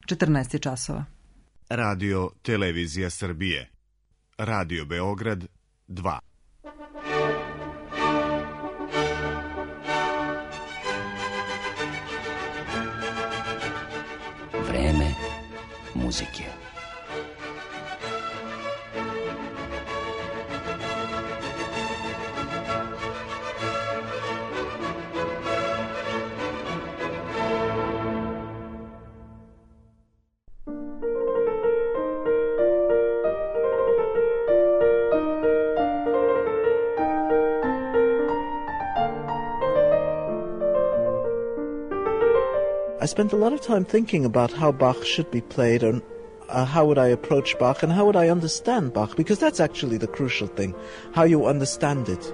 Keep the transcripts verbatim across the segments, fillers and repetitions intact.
četrnaest je časova. Radio Televizija Srbije. Radio Beograd dva. Vreme muzike. I spent a lot of time thinking about how Bach should be played and uh, how would I approach Bach and how would I understand Bach, because that's actually the crucial thing, how you understand it.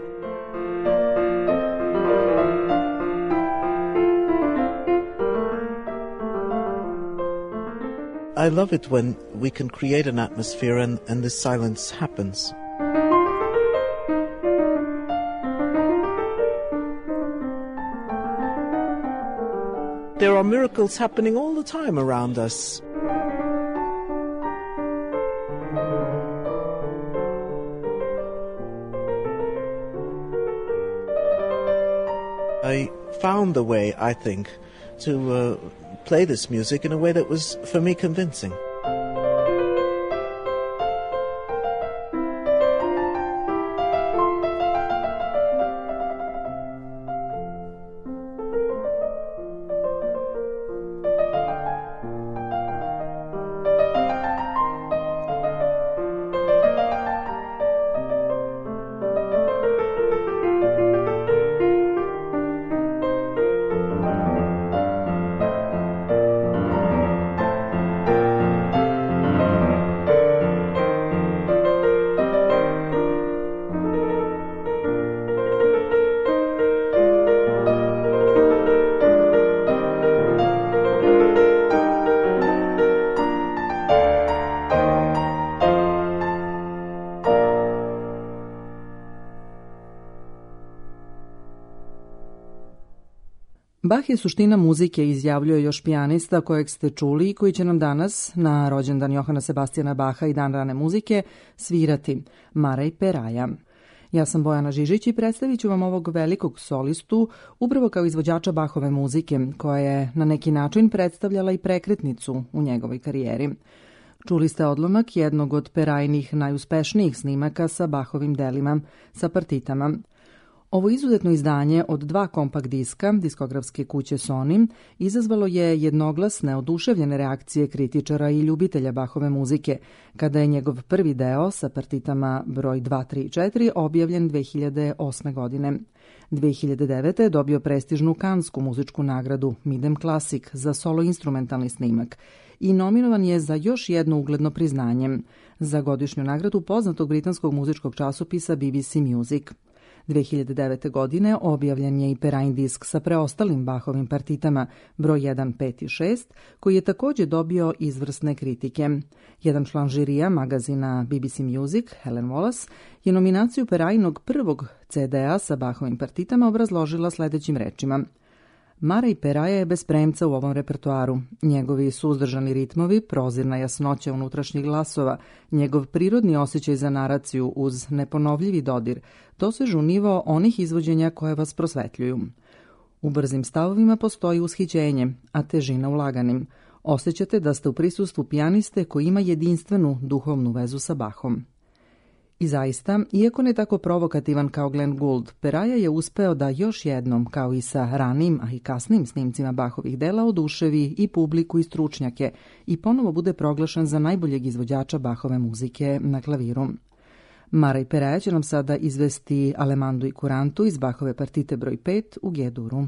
I love it when we can create an atmosphere and, and this silence happens. There are miracles happening all the time around us. I found a way, I think, to uh, play this music in a way that was, for me, convincing. Bach je suština muzike, izjavljuje još pijanista kojeg ste čuli i koji će nam danas, na rođendan Johana Sebastijana Baha i dan rane muzike, svirati Maraj Peraja. Ja sam Bojana Žižić i predstavit ću vam ovog velikog solistu upravo kao izvođača Bachove muzike, koja je na neki način predstavljala i prekretnicu u njegovoj karijeri. Čuli ste odlomak jednog od Perajnih najuspešnijih snimaka sa Bachovim delima, sa partitama. Ovo izuzetno izdanje od dva kompakt diska diskografske kuće Sony izazvalo je jednoglasne oduševljene reakcije kritičara i ljubitelja Bachove muzike, kada je njegov prvi deo sa partitama broj dva, tri i četiri objavljen dve hiljade osme godine. dve hiljade devete. je dobio prestižnu kansku muzičku nagradu Midem Classic za solo instrumentalni snimak i nominovan je za još jedno ugledno priznanje, za godišnju nagradu poznatog britanskog muzičkog časopisa B B C Music. dve hiljade devete. godine objavljen je i Perajin disk sa preostalim Bachovim partitama broj jedan, pet i šest, koji je također dobio izvrsne kritike. Jedan član žirija magazina B B C Music, Helen Wallace, je nominaciju Perajinog prvog C D-a sa Bachovim partitama obrazložila sljedećim rečima. Maraj Peraja je bez premca u ovom repertoaru. Njegovi suzdržani ritmovi, prozirna jasnoća unutrašnjih glasova, njegov prirodni osjećaj za naraciju uz neponovljivi dodir, dosežu nivo onih izvođenja koje vas prosvetljuju. U brzim stavovima postoji ushićenje, a težina u laganim. Osjećate da ste u prisustvu pijaniste koji ima jedinstvenu duhovnu vezu sa Bachom. I zaista, iako ne tako provokativan kao Glenn Gould, Peraja je uspeo da još jednom, kao i sa ranim, a i kasnim snimcima Bachovih dela, oduševi i publiku i stručnjake i ponovo bude proglašen za najboljeg izvođača Bachove muzike na klaviru. Maraj Peraja će nam sada izvesti Alemandu i Kurantu iz Bachove partite broj pet u G-duru.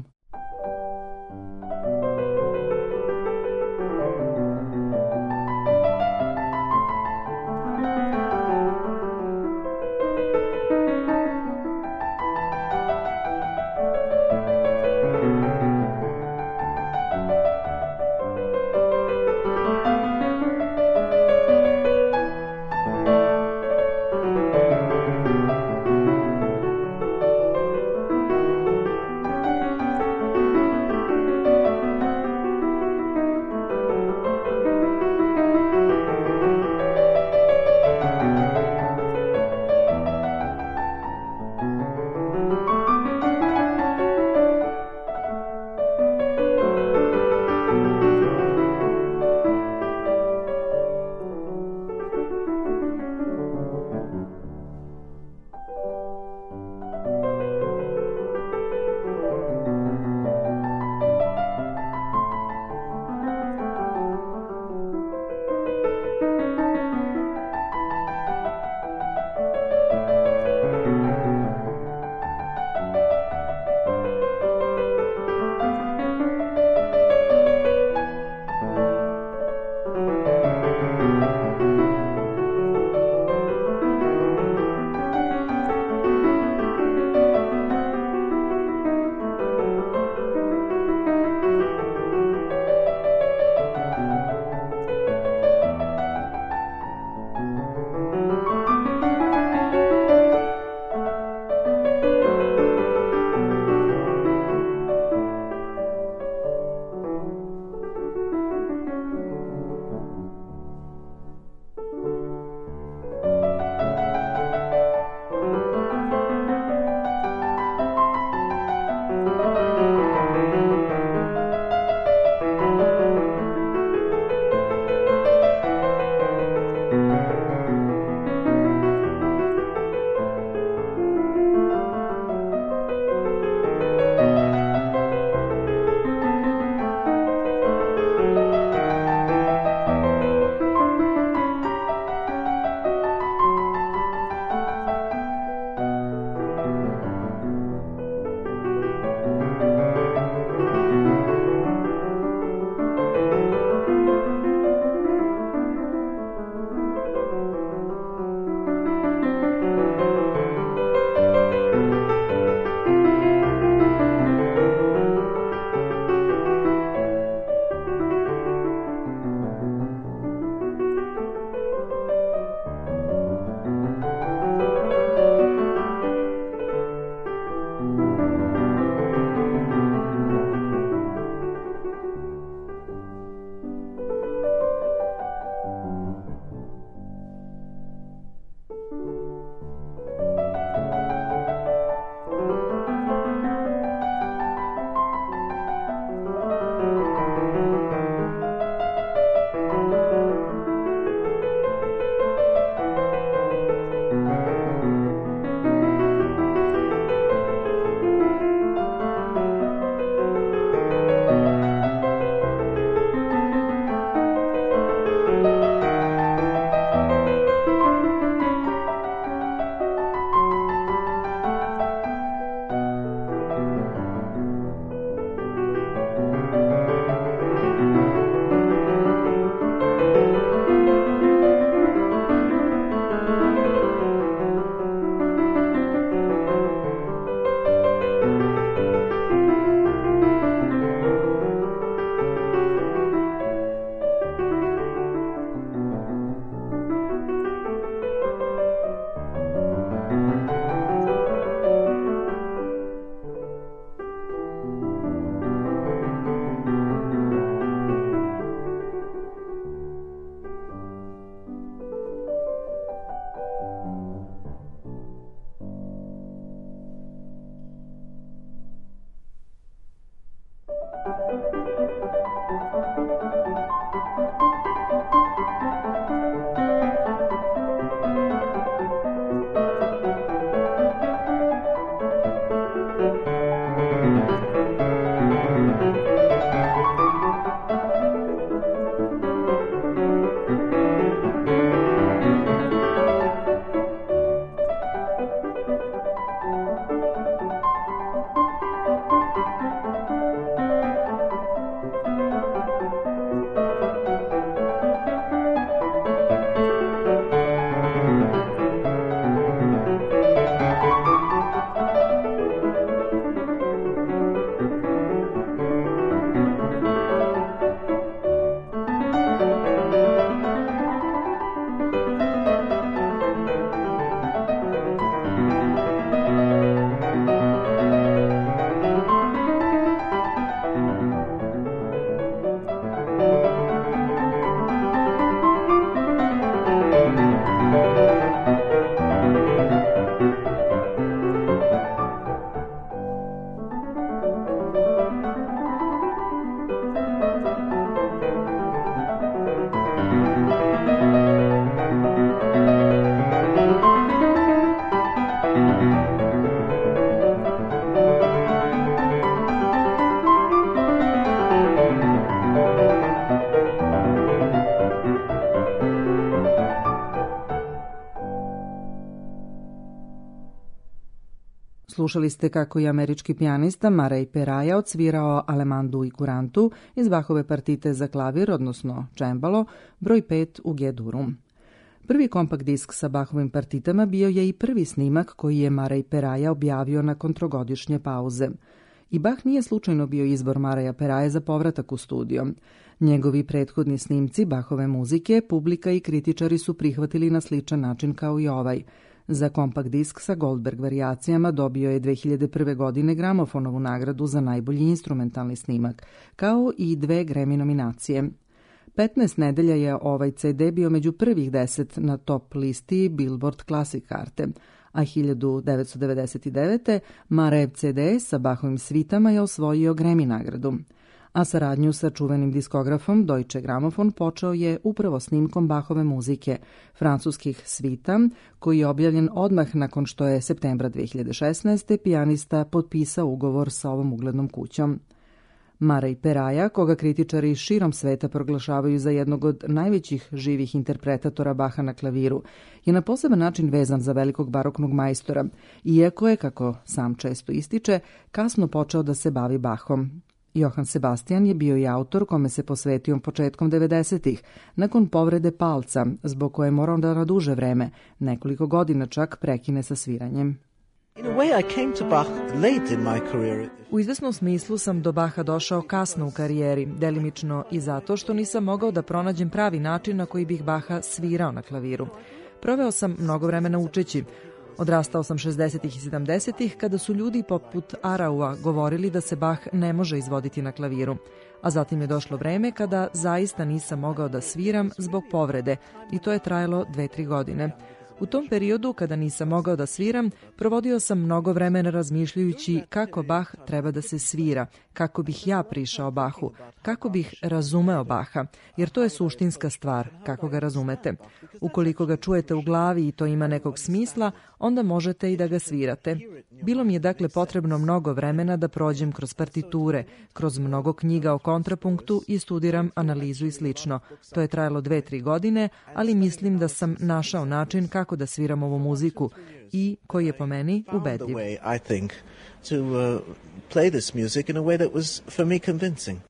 slušali ste kako je američki pijanista Murray Peraja odsvirao Alemandu i Kurantu iz Bachove partite za klavir, odnosno čembalo, broj pet u G-durum. Prvi kompakt disk sa Bachovim partitama bio je i prvi snimak koji je Murray Peraja objavio nakon trogodišnje pauze. I Bach nije slučajno bio izbor Murraya Peraje za povratak u studio. Njegovi prethodni snimci Bachove muzike publika i kritičari su prihvatili na sličan način kao i ovaj. Za kompakt disk sa Goldberg varijacijama dobio je dve hiljade prve. godine Gramofonovu nagradu za najbolji instrumentalni snimak, kao i dve Grammy nominacije. petnaest nedelja je ovaj ce de bio među prvih deset na top listi Billboard Classic karte, a hiljadu devetsto devedeset devete. Murrayev ce de sa Bachovim svitama je osvojio Grammy nagradu. A saradnju sa čuvenim diskografom Deutsche Grammophon počeo je upravo snimkom Bachove muzike, francuskih svita, koji je objavljen odmah nakon što je septembra dve hiljade šesnaeste. pijanista potpisao ugovor sa ovom uglednom kućom. Murray Peraja, koga kritičari širom sveta proglašavaju za jednog od najvećih živih interpretatora Bacha na klaviru, je na poseban način vezan za velikog baroknog majstora, iako je, kako sam često ističe, kasno počeo da se bavi Bachom. Johann Sebastian je bio i autor kome se posvetio početkom devedesetih, nakon povrede palca, zbog koje je morao da na duže vreme, nekoliko godina čak, prekine sa sviranjem. In a way, I came to Bach late in my career. U izvesnom smislu sam do Bacha došao kasno u karijeri, delimično i zato što nisam mogao da pronađem pravi način na koji bih Bacha svirao na klaviru. Proveo sam mnogo vremena učeći. Odrastao sam šezdesetih i sedamdesetih kada su ljudi poput Araua govorili da se Bach ne može izvoditi na klaviru. A zatim je došlo vreme kada zaista nisam mogao da sviram zbog povrede i to je trajalo dve, tri godine. U tom periodu, kada nisam mogao da sviram, provodio sam mnogo vremena razmišljajući kako Bach treba da se svira, kako bih ja prišao Bachu, kako bih razumeo Bacha, jer to je suštinska stvar, kako ga razumete. Ukoliko ga čujete u glavi i to ima nekog smisla, onda možete i da ga svirate. Bilo mi je dakle potrebno mnogo vremena da prođem kroz partiture, kroz mnogo knjiga o kontrapunktu i studiram analizu i slično. To je trajalo dve, tri godine, ali mislim da sam našao način kako da sviram ovu muziku i koji je po meni ubedljiv. I think to uh, play this music in a way that was for me convincing.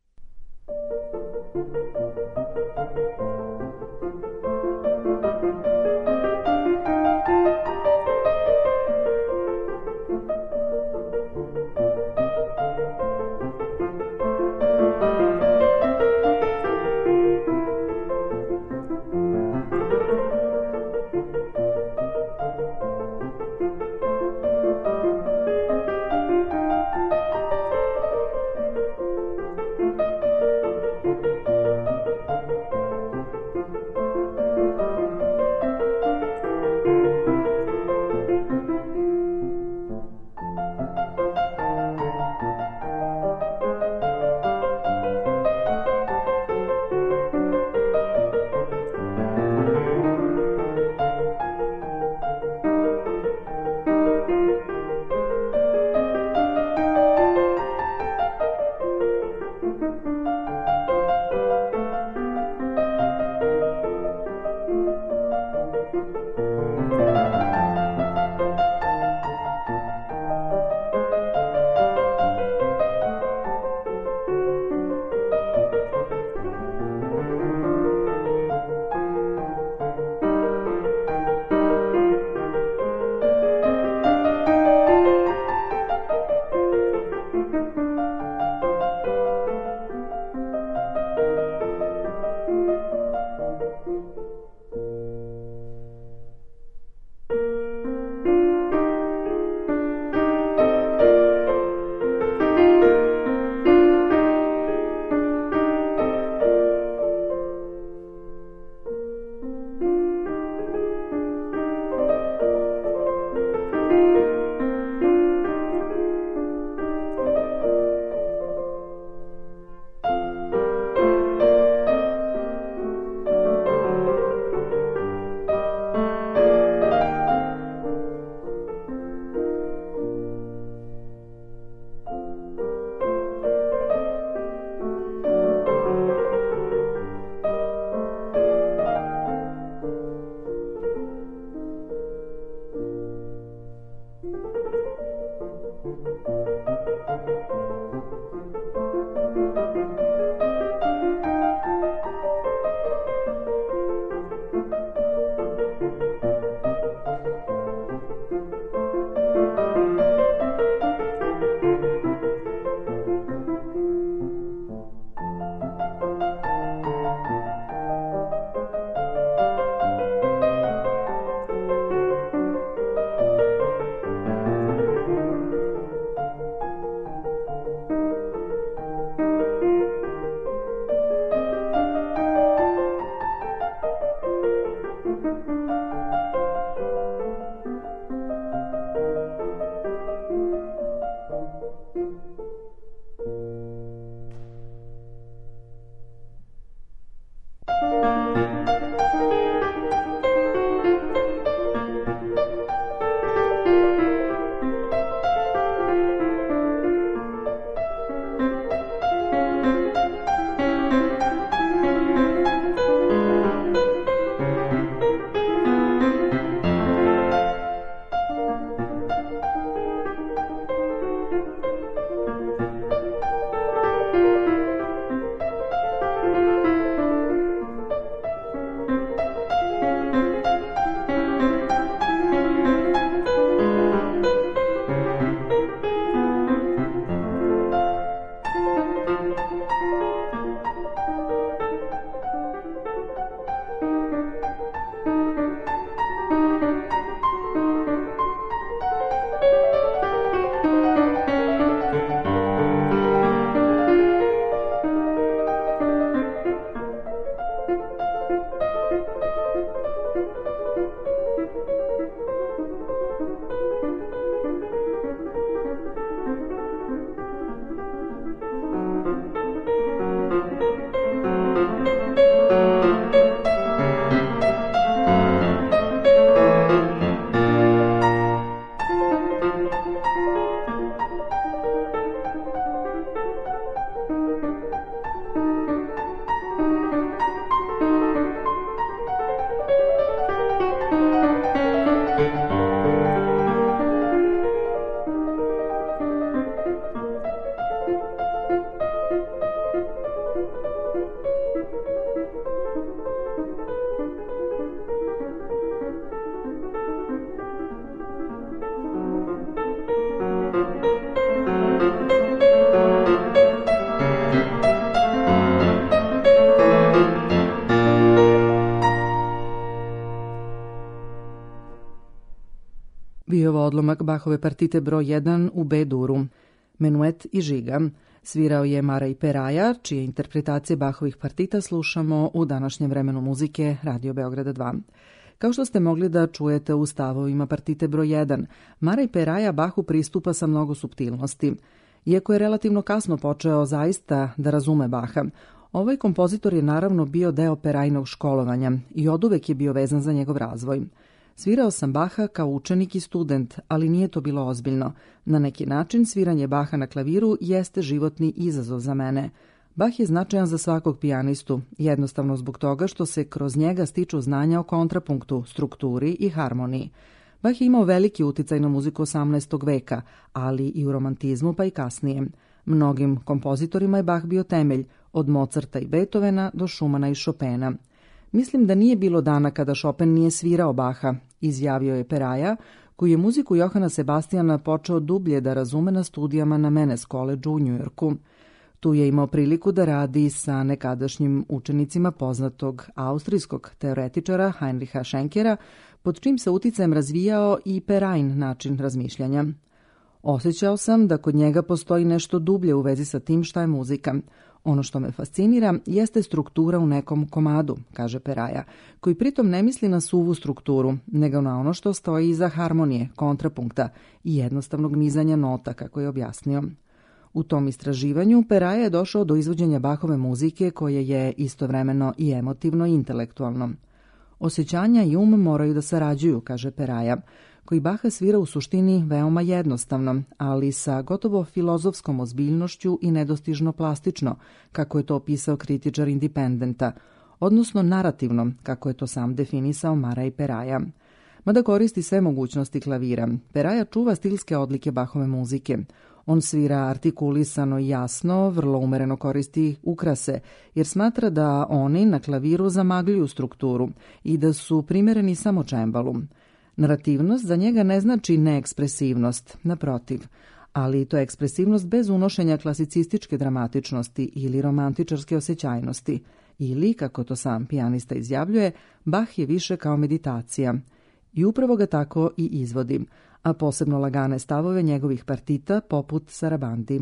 bio ovo odlomak Bachove partite broj jedan u B-duru, Menuet i žiga. Svirao je Marej Peraja, čije interpretacije Bachovih partita slušamo u današnjem vremenu muzike Radio Beograda dva. Kao što ste mogli da čujete u stavovima partite broj jedan, Marej Peraja Bachu pristupa sa mnogo suptilnosti. Iako je relativno kasno počeo zaista da razume Bacha, ovaj kompozitor je naravno bio deo Perajnog školovanja i oduvek je bio vezan za njegov razvoj. Svirao sam Bacha kao učenik i student, ali nije to bilo ozbiljno. Na neki način sviranje Bacha na klaviru jeste životni izazov za mene. Bach je značajan za svakog pijanistu, jednostavno zbog toga što se kroz njega stiču znanja o kontrapunktu, strukturi i harmoniji. Bach je imao veliki uticaj na muziku osamnaestog veka, ali i u romantizmu pa i kasnije. Mnogim kompozitorima je Bach bio temelj, od Mozarta i Beethovena do Schumana i Chopina. Mislim da nije bilo dana kada Chopin nije svirao Bacha, izjavio je Peraja, koji je muziku Johana Sebastijana počeo dublje da razume na studijama na Menes College u Njujorku. Tu je imao priliku da radi sa nekadašnjim učenicima poznatog austrijskog teoretičara Heinricha Schenkera, pod čim se uticajem razvijao i Perajin način razmišljanja. Osjećao sam da kod njega postoji nešto dublje u vezi sa tim šta je muzika. Ono što me fascinira jeste struktura u nekom komadu, kaže Peraja, koji pritom ne misli na suvu strukturu, nego na ono što stoji iza harmonije, kontrapunkta i jednostavnog nizanja nota, kako je objasnio. U tom istraživanju Peraja je došao do izvođenja Bachove muzike koje je istovremeno i emotivno i intelektualno. Osjećanja i um moraju da sarađuju, kaže Peraja, koji Bacha svira u suštini veoma jednostavno, ali sa gotovo filozofskom ozbiljnošću i nedostižno plastično, kako je to opisao kritičar Independenta, odnosno narativno, kako je to sam definisao Marej Peraja. Mada koristi sve mogućnosti klavira, Peraja čuva stilske odlike Bachove muzike. On svira artikulisano i jasno, vrlo umereno koristi ukrase, jer smatra da oni na klaviru zamagljuju strukturu i da su primereni samo čembalu. Narativnost za njega ne znači neekspresivnost, naprotiv, ali to je ekspresivnost bez unošenja klasicističke dramatičnosti ili romantičarske osjećajnosti, ili, kako to sam pijanista izjavljuje, Bach je više kao meditacija. I upravo ga tako i izvodi, a posebno lagane stavove njegovih partita poput Sarabandi.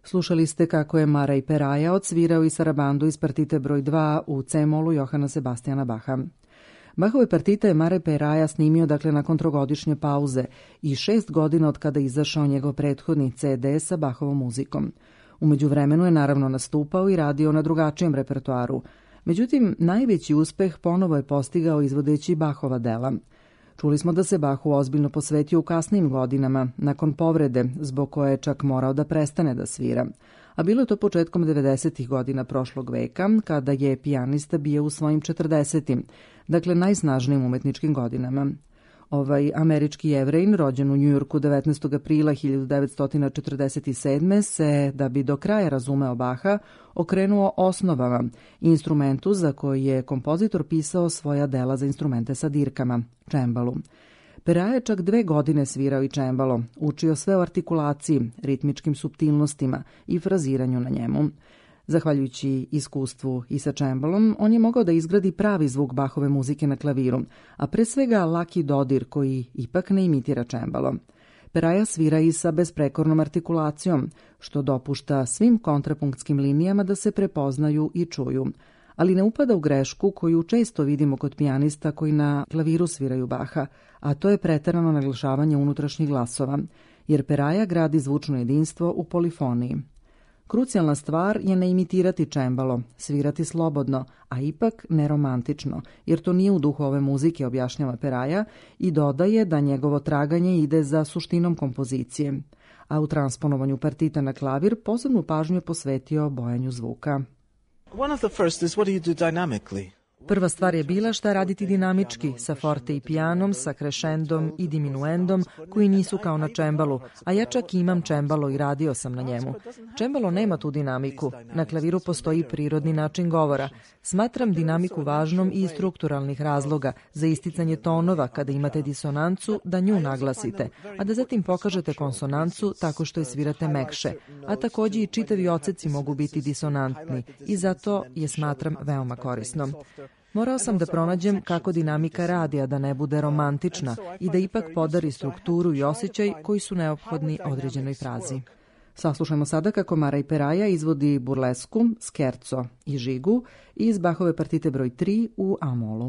Slušali ste kako je Maraj Peraja odsvirao i sarabandu iz partite broj dva u C-molu Johana Sebastijana Baha. Bahove partite je Maraj Peraja snimio dakle nakon trogodišnje pauze i šest godina od kada je izašao njegov prethodni ce de sa Bahovom muzikom. U međuvremenu je naravno nastupao i radio na drugačijem repertoaru. Međutim, najveći uspeh ponovo je postigao izvodeći Bahova dela. Čuli smo da se Bahu ozbiljno posvetio u kasnijim godinama, nakon povrede, zbog koje je čak morao da prestane da svira. A bilo je to početkom devedesetih godina prošlog veka, kada je pijanista bio u svojim četrdesetim, dakle najsnažnijim umetničkim godinama. Ovaj američki Jevrejin, rođen u Njujorku devetnaestog aprila hiljadu devetsto četrdeset sedme. se, da bi do kraja razumeo Baha, okrenuo osnovama, instrumentu za koji je kompozitor pisao svoja dela za instrumente sa dirkama, čembalu. Peraja je čak dve godine svirao i čembalo, učio sve o artikulaciji, ritmičkim suptilnostima i fraziranju na njemu. Zahvaljujući iskustvu i sa čembalom, on je mogao da izgradi pravi zvuk Bahove muzike na klaviru, a pre svega laki dodir koji ipak ne imitira čembalo. Peraja svira i sa besprekornom artikulacijom, što dopušta svim kontrapunktskim linijama da se prepoznaju i čuju, ali ne upada u grešku koju često vidimo kod pijanista koji na klaviru sviraju Baha, a to je preterano naglašavanje unutrašnjih glasova, jer Peraja gradi zvučno jedinstvo u polifoniji. Krucijalna stvar je ne imitirati čembalo, svirati slobodno, a ipak neromantično, jer to nije u duhu ove muzike, objašnjava Peraja i dodaje da njegovo traganje ide za suštinom kompozicije, a u transponovanju partita na klavir posebnu pažnju je posvetio bojanju zvuka. One of the first is what do you do dynamically? Prva stvar je bila šta raditi dinamički, sa forte i pijanom, sa krešendom i diminuendom, koji nisu kao na čembalu, a ja čak imam čembalo i radio sam na njemu. Čembalo nema tu dinamiku, na klaviru postoji prirodni način govora. Smatram dinamiku važnom i iz strukturalnih razloga, za isticanje tonova kada imate disonancu, da nju naglasite, a da zatim pokažete konsonancu tako što je svirate mekše, a takođe i čitavi odseci mogu biti disonantni i zato je smatram veoma korisnom. Morao sam da pronađem kako dinamika radi, a da ne bude romantična i da ipak podari strukturu i osjećaj koji su neophodni određenoj frazi. Saslušajmo sada kako Maraj Peraja izvodi burlesku, skerco i žigu iz Bahove partite broj tri u A-molu.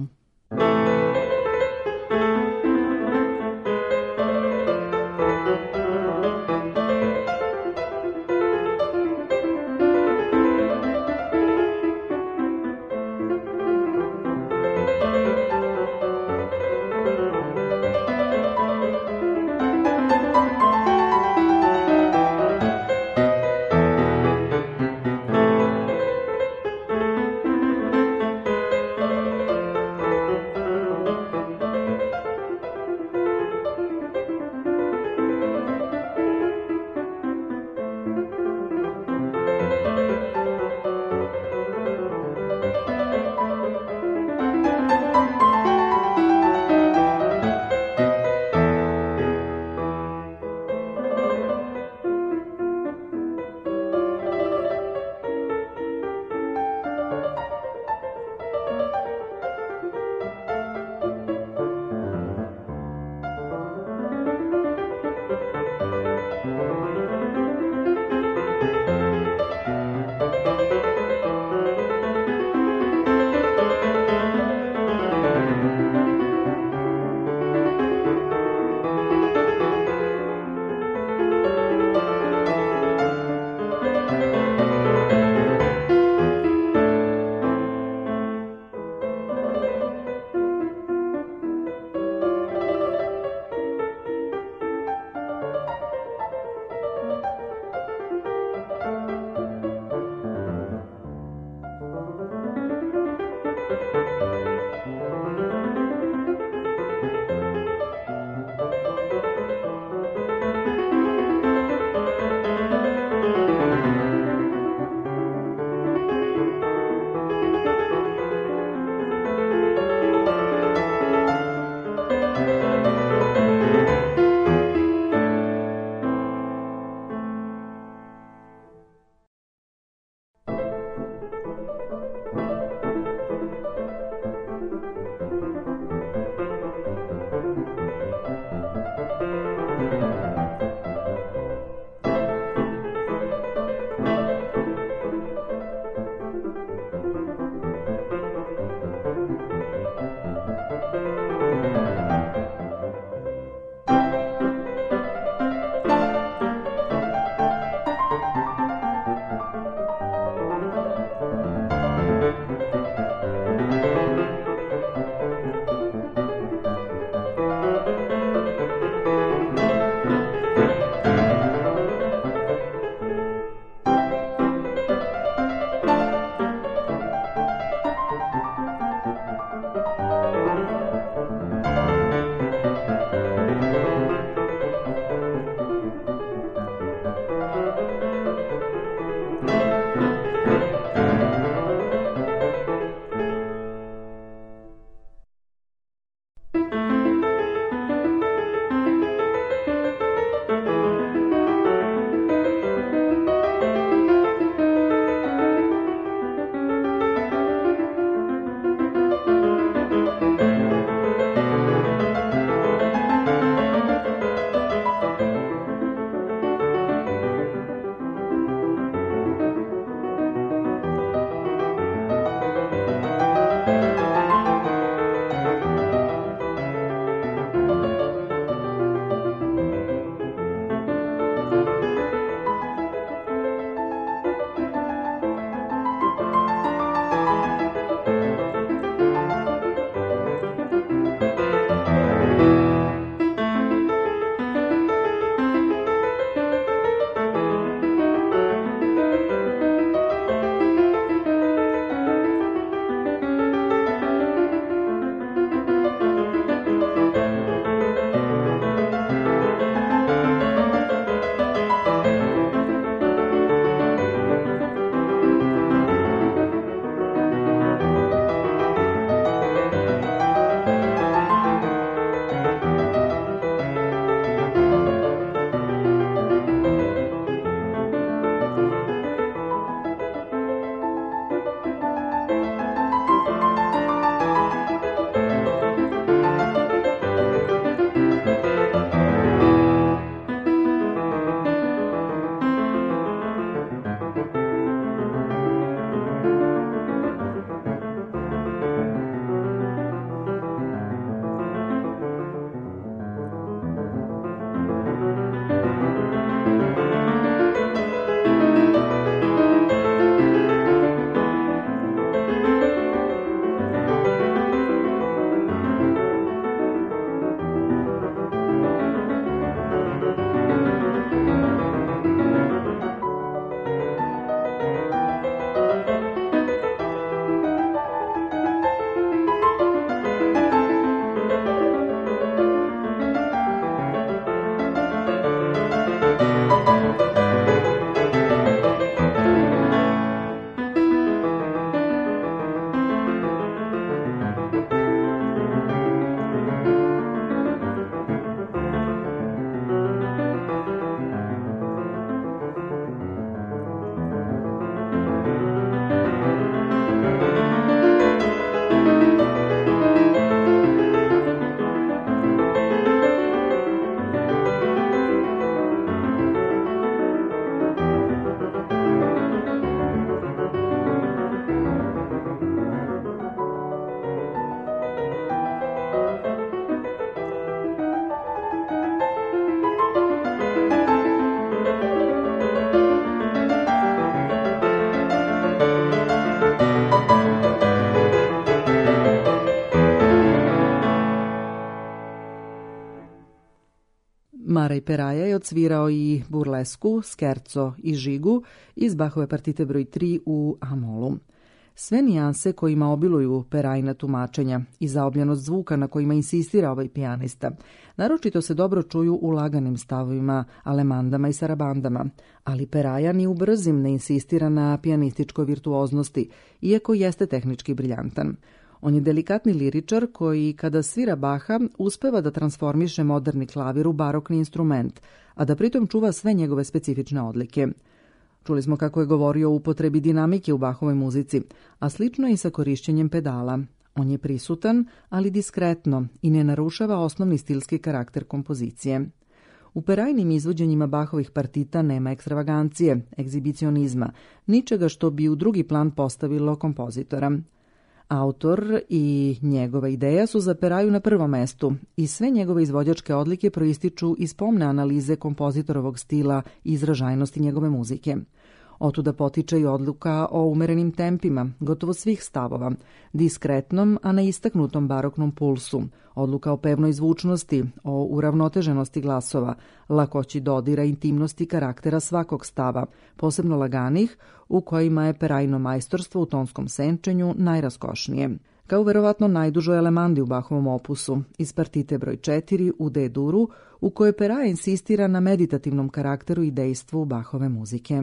Marej Peraja je odsvirao i burlesku, skerco i žigu iz Bachove partite broj tri u A-molu. Sve nijanse kojima obiluju Perajina tumačenja i zaobljenost zvuka na kojima insistira ovaj pijanista, naročito se dobro čuju u laganim stavovima, alemandama i sarabandama, ali Peraja ni u brzim ne insistira na pijanističkoj virtuoznosti, iako jeste tehnički briljantan. On je delikatni liričar koji, kada svira Baha, uspeva da transformiše moderni klavir u barokni instrument, a da pritom čuva sve njegove specifične odlike. Čuli smo kako je govorio o upotrebi dinamike u Bachovoj muzici, a slično je i sa korišćenjem pedala. On je prisutan, ali diskretno i ne narušava osnovni stilski karakter kompozicije. U Perajnim izvođenjima Bachovih partita nema ekstravagancije, egzibicionizma, ničega što bi u drugi plan postavilo kompozitora. Autor i njegova ideja su za Peraju na prvom mestu i sve njegove izvođačke odlike proističu iz pomne analize kompozitorovog stila i izražajnosti njegove muzike. Otuda potiče i odluka o umerenim tempima, gotovo svih stavova, diskretnom, a ne istaknutom baroknom pulsu, odluka o pevnoj zvučnosti, o uravnoteženosti glasova, lakoći dodira, intimnosti karaktera svakog stava, posebno laganih, u kojima je Perajino majstorstvo u tonskom senčenju najraskošnije. Kao verovatno najdužoj elemandi u Bachovom opusu, iz partite broj četiri u D-duru, u kojoj Peraja insistira na meditativnom karakteru i dejstvu Bachove muzike.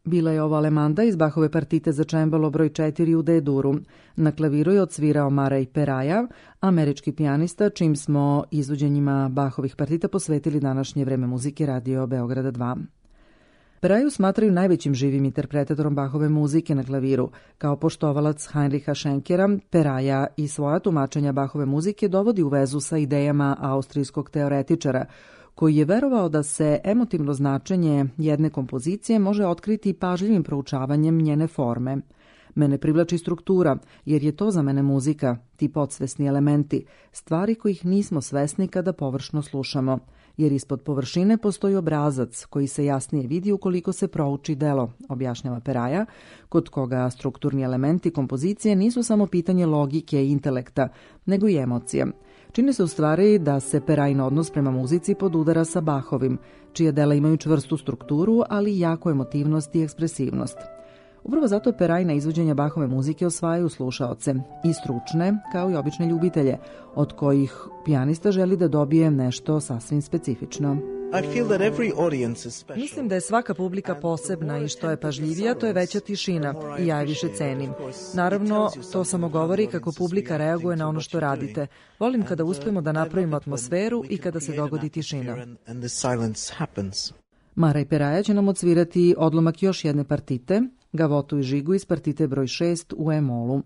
Bila je ovo Alemanda iz Bachove partite za čembalo broj četiri u D-duru. Na klaviru je odsvirao Marej Peraja, američki pijanista, čim smo izvođenjima Bachovih partita posvetili današnje vreme muzike Radio Beograda dva. Peraju smatraju najvećim živim interpretatorom Bachove muzike na klaviru. Kao poštovalac Heinricha Schenkera, Peraja i svoja tumačenja Bachove muzike dovodi u vezu sa idejama austrijskog teoretičara, koji je verovao da se emotivno značenje jedne kompozicije može otkriti pažljivim proučavanjem njene forme. Mene privlači struktura, jer je to za mene muzika, ti podsvesni elementi, stvari kojih nismo svesni kada površno slušamo, jer ispod površine postoji obrazac koji se jasnije vidi ukoliko se prouči delo, objašnjava Peraja, kod koga strukturni elementi kompozicije nisu samo pitanje logike i intelekta, nego i emocija. Čini se u stvari da se Perajin odnos prema muzici podudara sa Bachovim, čije dela imaju čvrstu strukturu, ali i jaku emotivnost i ekspresivnost. Upravo zato Perajina izvođenja Bachove muzike osvajaju slušaoce, i stručne, kao i obične ljubitelje, od kojih pijanista želi da dobije nešto sasvim specifično. Mislim da je svaka publika posebna i što je pažljivija, to je veća tišina i ja je više cenim. Naravno, to samo govori kako publika reaguje na ono što radite. Volim kada uspemo da napravimo atmosferu i kada se dogodi tišina. Marej Peraja će nam odsvirati odlomak još jedne partite, Gavotu i žigu iz partite broj šest u E-molu.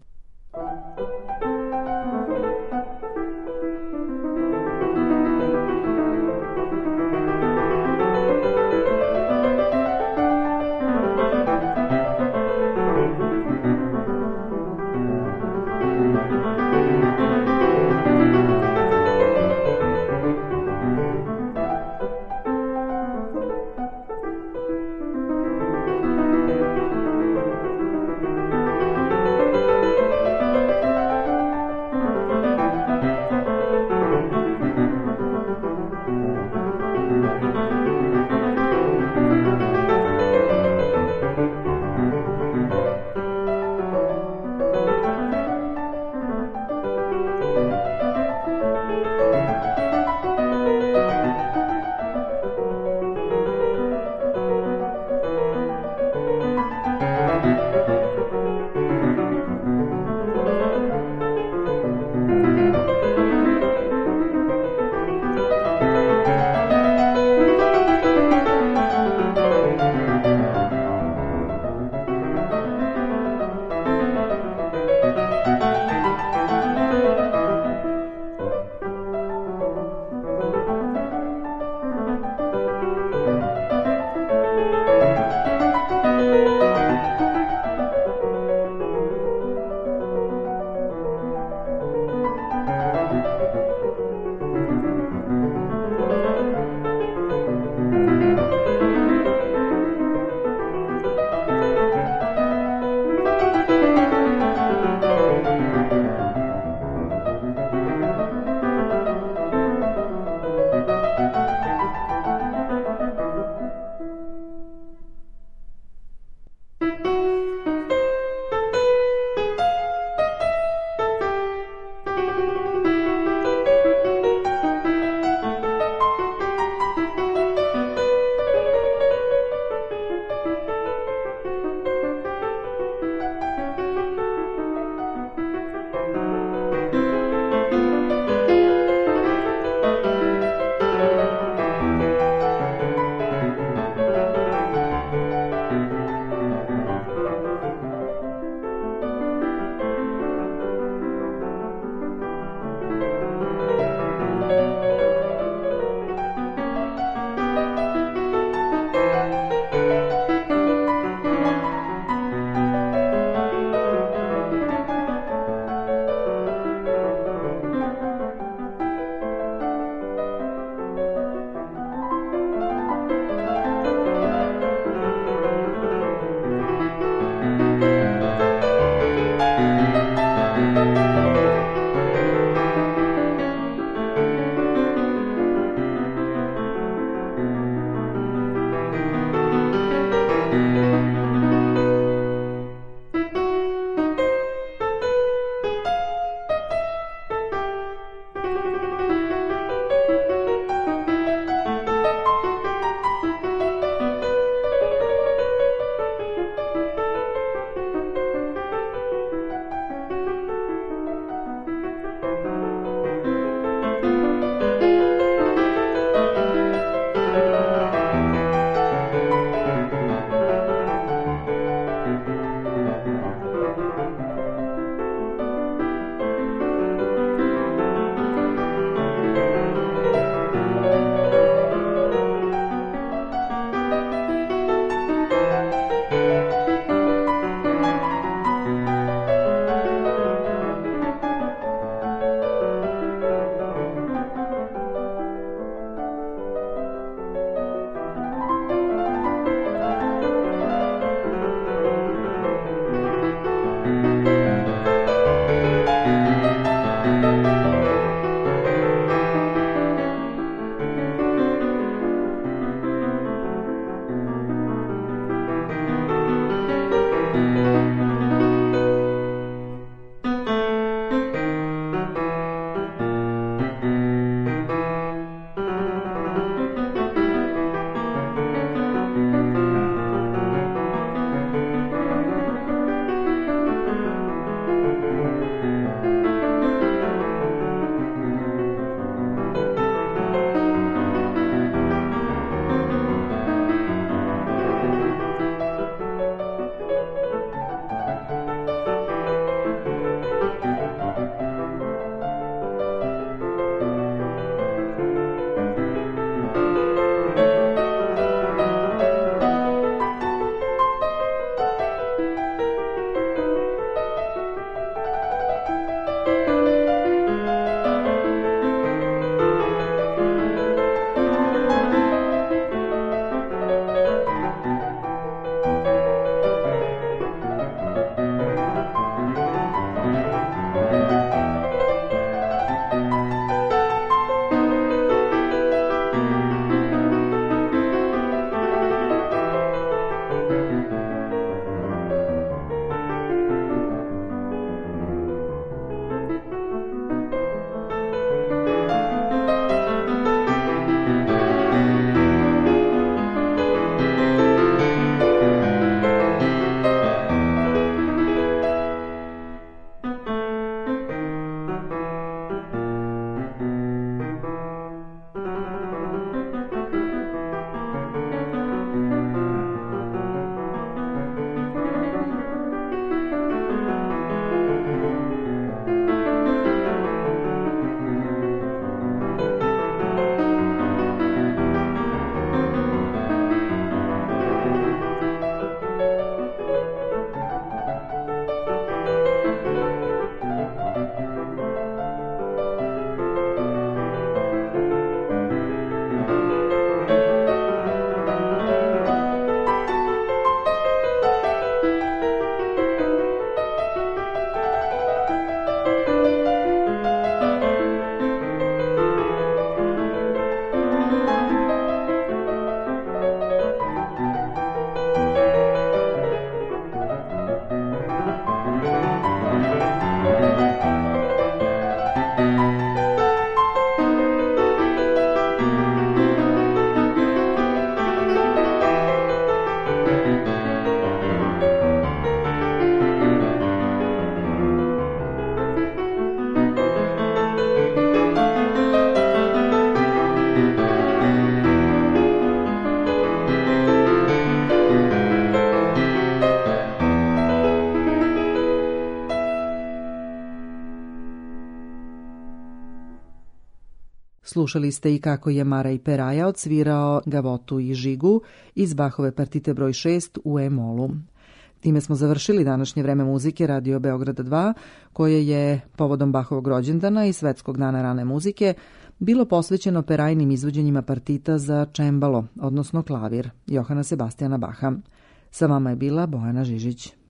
Slušali ste i kako je Marej Peraja odsvirao Gavotu i Žigu iz Bachove partite broj šest u E-molu. Time smo završili današnje vreme muzike Radio Beograda dva, koje je povodom Bachovog rođendana i Svetskog dana rane muzike bilo posvećeno Perajnim izvođenjima partita za čembalo, odnosno klavir, Johana Sebastijana Baha. Sa vama je bila Bojana Žižić.